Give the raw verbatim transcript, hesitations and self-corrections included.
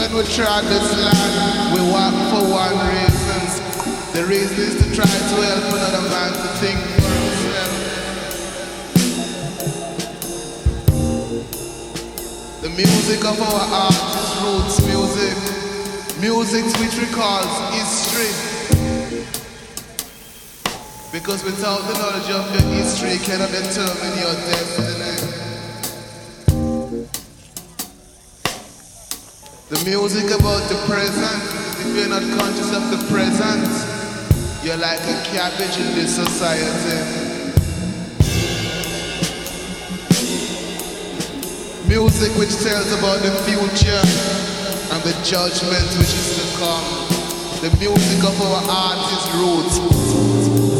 When we trod this land, we walk for one reason. The reason is to try to help another man to think for himself. The music of our art is roots music. Music which recalls history. Because without the knowledge of your history, you cannot determine your destiny. The music about the present, if you're not conscious of the present, you're like a cabbage in this society. Music which tells about the future and the judgment which is to come. The music of our art is roots.